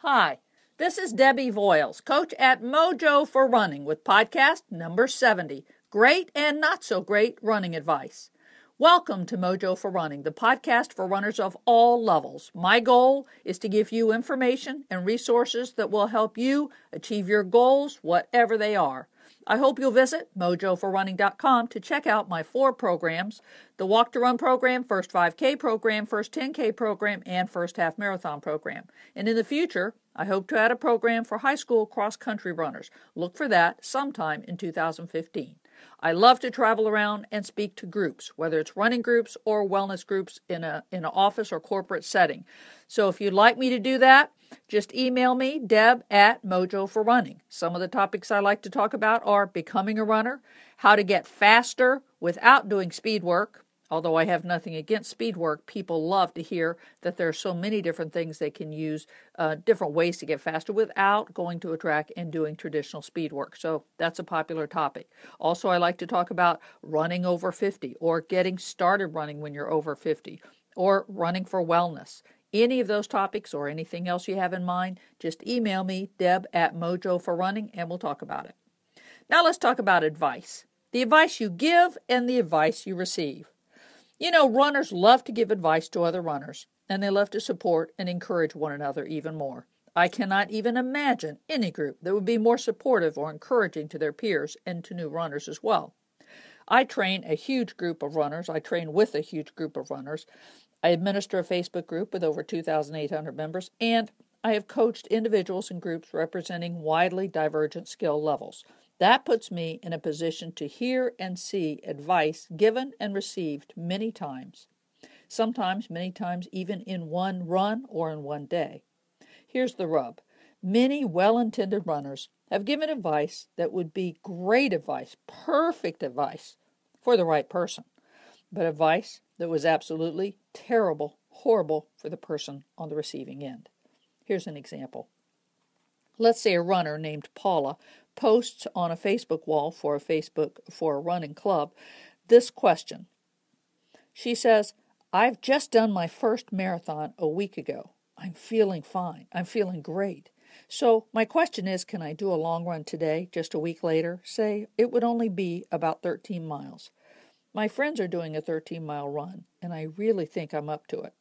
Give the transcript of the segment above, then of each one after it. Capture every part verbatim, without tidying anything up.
Hi, this is Debbie Voiles, coach at Mojo for Running with podcast number seventy, Great and Not So Great Running Advice. Welcome to Mojo for Running, the podcast for runners of all levels. My goal is to give you information and resources that will help you achieve your goals, whatever they are. I hope you'll visit mojo for running dot com to check out my four programs, the Walk to Run program, First five K program, First ten K program, and First Half Marathon program. And in the future, I hope to add a program for high school cross-country runners. Look for that sometime in two thousand fifteen. I love to travel around and speak to groups, whether it's running groups or wellness groups in a in an office or corporate setting. So if you'd like me to do that, just email me, Deb at Mojo for Running. Some of the topics I like to talk about are becoming a runner, how to get faster without doing speed work. Although I have nothing against speed work, people love to hear that there are so many different things they can use, uh, different ways to get faster without going to a track and doing traditional speed work. So that's a popular topic. Also, I like to talk about running over fifty or getting started running when you're over fifty or running for wellness. Any of those topics or anything else you have in mind, just email me, Deb at Mojo for Running, and we'll talk about it. Now let's talk about advice. The advice you give and the advice you receive. You know, runners love to give advice to other runners, and they love to support and encourage one another even more. I cannot even imagine any group that would be more supportive or encouraging to their peers and to new runners as well. I train a huge group of runners. I train with a huge group of runners. I administer a Facebook group with over two thousand eight hundred members, and I have coached individuals and groups representing widely divergent skill levels. That puts me in a position to hear and see advice given and received many times, sometimes many times even in one run or in one day. Here's the rub. Many well-intended runners have given advice that would be great advice, perfect advice for the right person, but advice that was absolutely terrible, horrible for the person on the receiving end. Here's an example. Let's say a runner named Paula posts on a Facebook wall for a Facebook for a running club this question. She says, "I've just done my first marathon a week ago. I'm feeling fine. I'm feeling great. So my question is, can I do a long run today, just a week later? Say it would only be about thirteen miles. My friends are doing a thirteen-mile run, and I really think I'm up to it."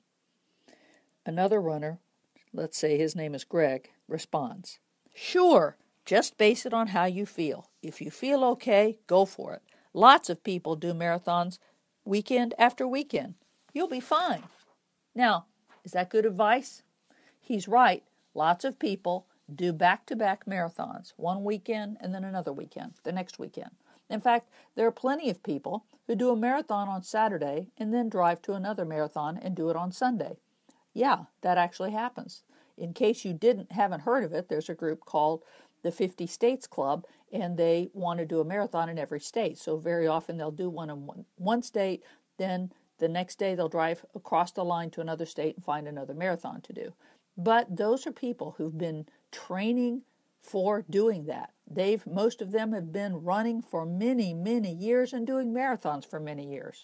Another runner, let's say his name is Greg, responds, "Sure, just base it on how you feel. If you feel okay, go for it. Lots of people do marathons weekend after weekend. You'll be fine." Now, is that good advice? He's right. Lots of people do back-to-back marathons, one weekend and then another weekend, the next weekend. In fact, there are plenty of people who do a marathon on Saturday and then drive to another marathon and do it on Sunday. Yeah, that actually happens. In case you didn't haven't heard of it, there's a group called the fifty States Club, and they want to do a marathon in every state. So very often they'll do one in one, one state, then the next day they'll drive across the line to another state and find another marathon to do. But those are people who've been training for doing that. They've most of them have been running for many, many years and doing marathons for many years.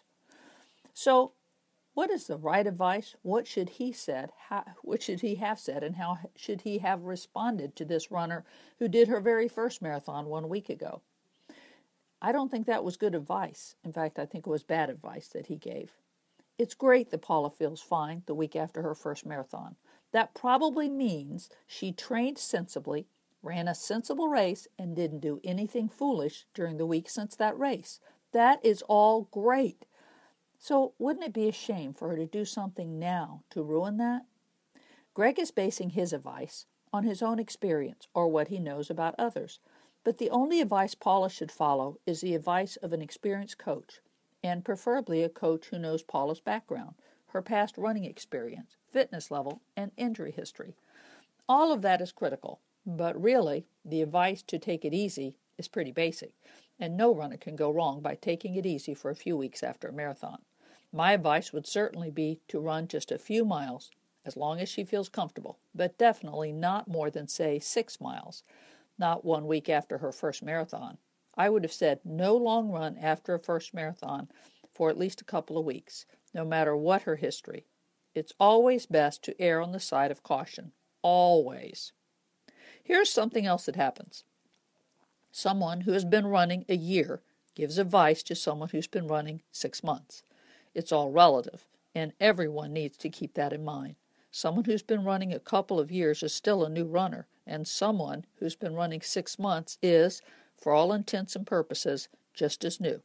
So what is the right advice? What should he said? How, what should he have said? And how should he have responded to this runner who did her very first marathon one week ago? I don't think that was good advice. In fact, I think it was bad advice that he gave. It's great that Paula feels fine the week after her first marathon. That probably means she trained sensibly, ran a sensible race, and didn't do anything foolish during the week since that race. That is all great. So wouldn't it be a shame for her to do something now to ruin that? Greg is basing his advice on his own experience or what he knows about others. But the only advice Paula should follow is the advice of an experienced coach, and preferably a coach who knows Paula's background, her past running experience, fitness level, and injury history. All of that is critical, but really, the advice to take it easy is pretty basic, and no runner can go wrong by taking it easy for a few weeks after a marathon. My advice would certainly be to run just a few miles, as long as she feels comfortable, but definitely not more than, say, six miles, not one week after her first marathon. I would have said no long run after a first marathon for at least a couple of weeks, no matter what her history. It's always best to err on the side of caution. always. Here's something else that happens. Someone who has been running a year gives advice to someone who's been running six months. It's all relative, and everyone needs to keep that in mind. Someone who's been running a couple of years is still a new runner, and someone who's been running six months is, for all intents and purposes, just as new.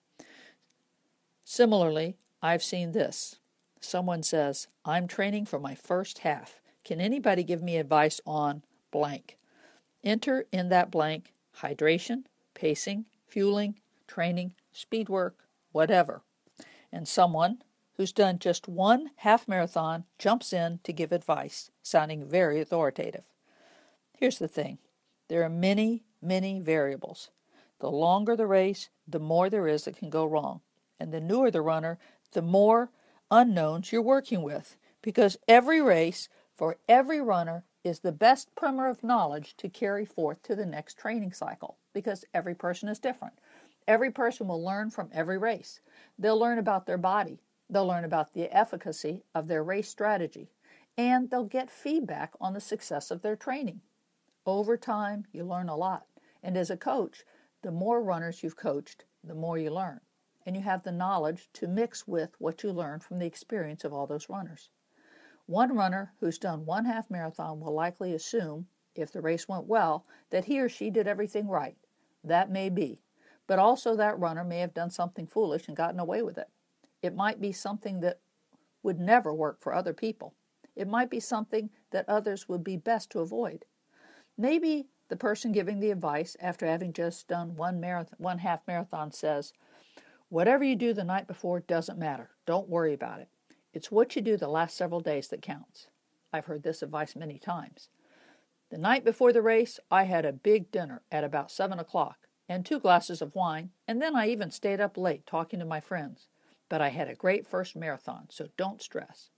Similarly, I've seen this. Someone says, I'm training for my first half. Can anybody give me advice on blank? Enter in that blank hydration, pacing, fueling, training, speed work, whatever. And someone who's done just one half marathon jumps in to give advice, sounding very authoritative. Here's the thing. There are many, many variables. The longer the race, the more there is that can go wrong. And the newer the runner, the more unknowns you're working with, because every race for every runner is the best primer of knowledge to carry forth to the next training cycle, because every person is different. Every person will learn from every race. They'll learn about their body. They'll learn about the efficacy of their race strategy, and they'll get feedback on the success of their training. Over time, you learn a lot, and as a coach, the more runners you've coached, the more you learn. And you have the knowledge to mix with what you learn from the experience of all those runners. One runner who's done one half marathon will likely assume, if the race went well, that he or she did everything right. That may be. But also that runner may have done something foolish and gotten away with it. It might be something that would never work for other people. It might be something that others would be best to avoid. Maybe the person giving the advice after having just done one marathon, one half marathon says, whatever you do the night before doesn't matter. Don't worry about it. It's what you do the last several days that counts. I've heard this advice many times. The night before the race, I had a big dinner at about seven o'clock and two glasses of wine, and then I even stayed up late talking to my friends. But I had a great first marathon, so don't stress.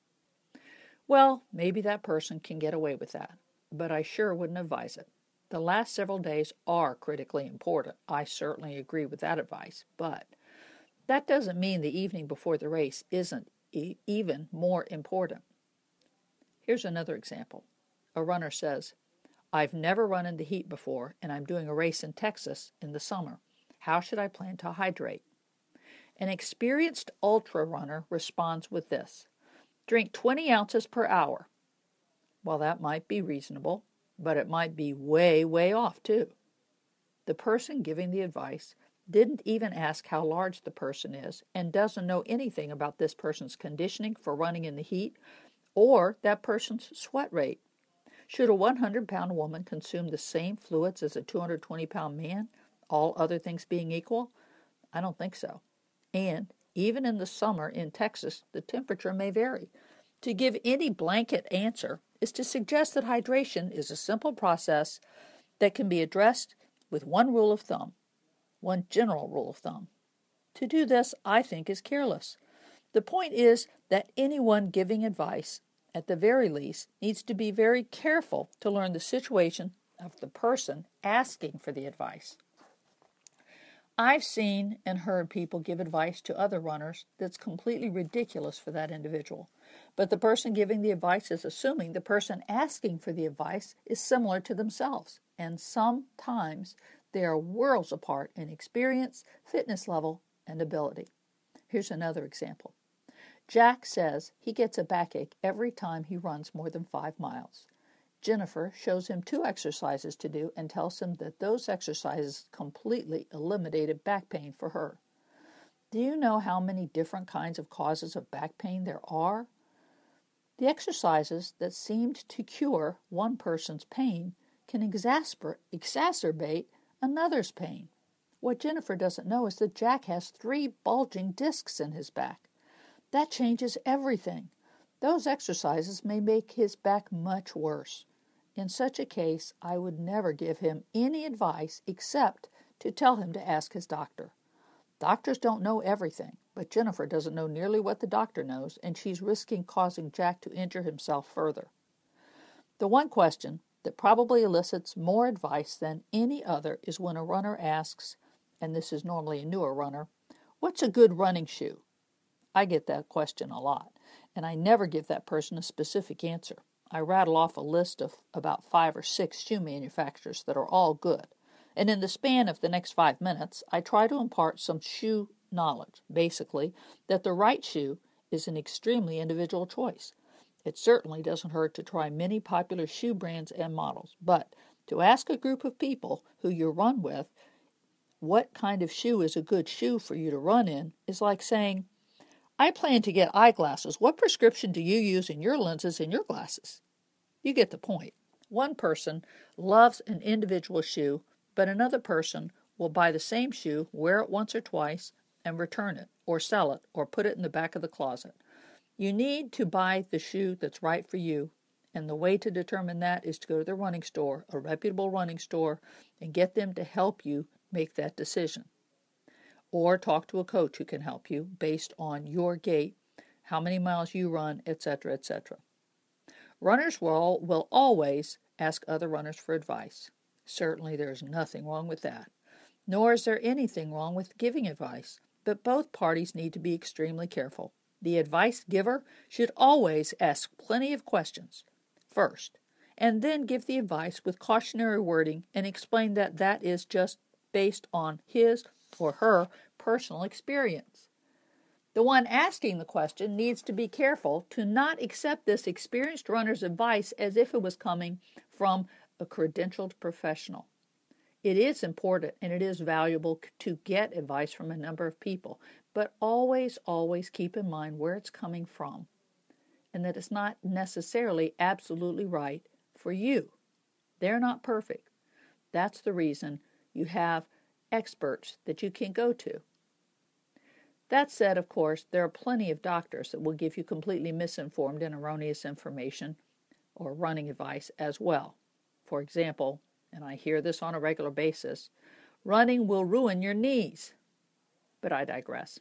Well, maybe that person can get away with that, but I sure wouldn't advise it. The last several days are critically important. I certainly agree with that advice, but that doesn't mean the evening before the race isn't e- even more important. Here's another example. A runner says, I've never run in the heat before, and I'm doing a race in Texas in the summer. How should I plan to hydrate? An experienced ultra runner responds with this. Drink twenty ounces per hour. Well, that might be reasonable, but it might be way, way off too. The person giving the advice didn't even ask how large the person is and doesn't know anything about this person's conditioning for running in the heat or that person's sweat rate. Should a one hundred pound woman consume the same fluids as a two hundred twenty pound man, all other things being equal? I don't think so. And even in the summer in Texas, the temperature may vary. To give any blanket answer is to suggest that hydration is a simple process that can be addressed with one rule of thumb, one general rule of thumb. To do this, I think, is careless. The point is that anyone giving advice, at the very least, needs to be very careful to learn the situation of the person asking for the advice. I've seen and heard people give advice to other runners that's completely ridiculous for that individual. But the person giving the advice is assuming the person asking for the advice is similar to themselves. And sometimes they are worlds apart in experience, fitness level, and ability. Here's another example. Jack says he gets a backache every time he runs more than five miles. Jennifer shows him two exercises to do and tells him that those exercises completely eliminated back pain for her. Do you know how many different kinds of causes of back pain there are? The exercises that seemed to cure one person's pain can exasper- exacerbate another's pain. What Jennifer doesn't know is that Jack has three bulging discs in his back. That changes everything. Those exercises may make his back much worse. In such a case, I would never give him any advice except to tell him to ask his doctor. Doctors don't know everything, but Jennifer doesn't know nearly what the doctor knows, and she's risking causing Jack to injure himself further. The one question that probably elicits more advice than any other is when a runner asks, and this is normally a newer runner, what's a good running shoe? I get that question a lot, and I never give that person a specific answer. I rattle off a list of about five or six shoe manufacturers that are all good. And in the span of the next five minutes, I try to impart some shoe knowledge, basically, that the right shoe is an extremely individual choice. It certainly doesn't hurt to try many popular shoe brands and models, but to ask a group of people who you run with what kind of shoe is a good shoe for you to run in is like saying, I plan to get eyeglasses. What prescription do you use in your lenses in your glasses? You get the point. One person loves an individual shoe, but another person will buy the same shoe, wear it once or twice, and return it, or sell it, or put it in the back of the closet. You need to buy the shoe that's right for you, and the way to determine that is to go to the running store, a reputable running store, and get them to help you make that decision. Or talk to a coach who can help you based on your gait, how many miles you run, et cetera, et cetera. Runners will, will always ask other runners for advice. Certainly there is nothing wrong with that. Nor is there anything wrong with giving advice, but both parties need to be extremely careful. The advice giver should always ask plenty of questions first, and then give the advice with cautionary wording and explain that that is just based on his or her personal experience. The one asking the question needs to be careful to not accept this experienced runner's advice as if it was coming from a credentialed professional. It is important and it is valuable to get advice from a number of people, but always, always keep in mind where it's coming from and that it's not necessarily absolutely right for you. They're not perfect. That's the reason you have experts that you can go to. That said, of course, there are plenty of doctors that will give you completely misinformed and erroneous information or running advice as well. For example, and I hear this on a regular basis, running will ruin your knees. But I digress.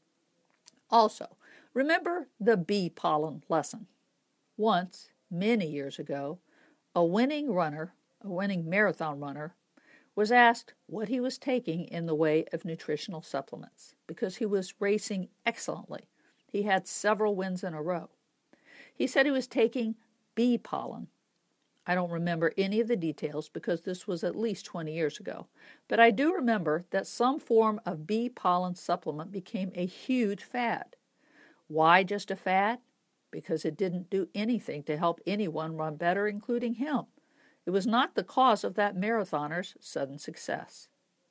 Also, remember the bee pollen lesson. Once, many years ago, a winning runner, a winning marathon runner, was asked what he was taking in the way of nutritional supplements because he was racing excellently. He had several wins in a row. He said he was taking bee pollen. I don't remember any of the details because this was at least twenty years ago, but I do remember that some form of bee pollen supplement became a huge fad. Why just a fad? Because it didn't do anything to help anyone run better, including him. It was not the cause of that marathoner's sudden success.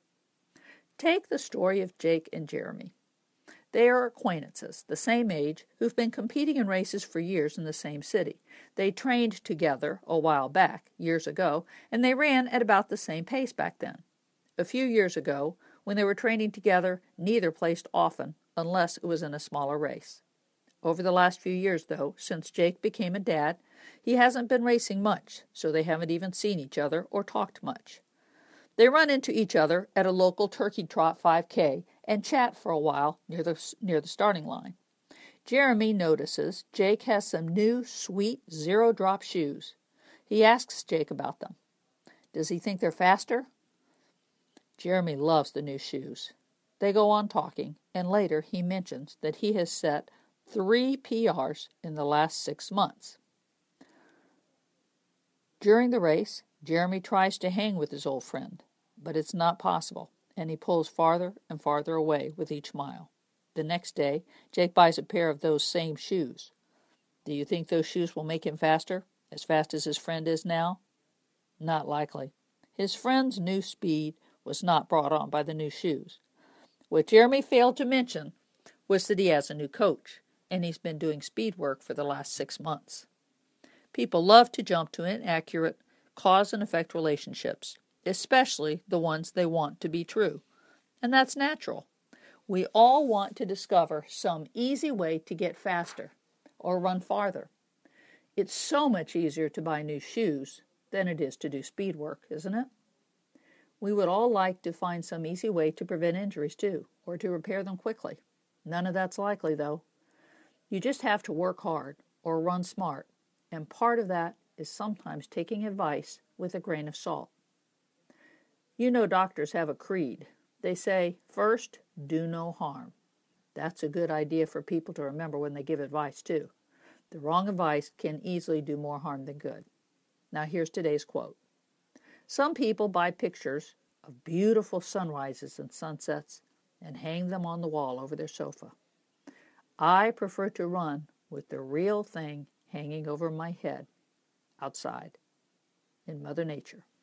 Take the story of Jake and Jeremy. They are acquaintances, the same age, who've been competing in races for years in the same city. They trained together a while back, years ago, and they ran at about the same pace back then. A few years ago, when they were training together, neither placed often, unless it was in a smaller race. Over the last few years, though, since Jake became a dad, he hasn't been racing much, so they haven't even seen each other or talked much. They run into each other at a local turkey trot five K and chat for a while near the, near the starting line. Jeremy notices Jake has some new, sweet, zero-drop shoes. He asks Jake about them. Does he think they're faster? Jeremy loves the new shoes. They go on talking, and later he mentions that he has set three P Rs in the last six months. During the race, Jeremy tries to hang with his old friend, but it's not possible, and he pulls farther and farther away with each mile. The next day, Jake buys a pair of those same shoes. Do you think those shoes will make him faster, as fast as his friend is now? Not likely. His friend's new speed was not brought on by the new shoes. What Jeremy failed to mention was that he has a new coach, and he's been doing speed work for the last six months. People love to jump to inaccurate cause and effect relationships, especially the ones they want to be true. And that's natural. We all want to discover some easy way to get faster or run farther. It's so much easier to buy new shoes than it is to do speed work, isn't it? We would all like to find some easy way to prevent injuries too, or to repair them quickly. None of that's likely, though. You just have to work hard or run smart, and part of that is sometimes taking advice with a grain of salt. You know doctors have a creed. They say, first, do no harm. That's a good idea for people to remember when they give advice, too. The wrong advice can easily do more harm than good. Now here's today's quote. Some people buy pictures of beautiful sunrises and sunsets and hang them on the wall over their sofa. I prefer to run with the real thing hanging over my head outside in Mother Nature.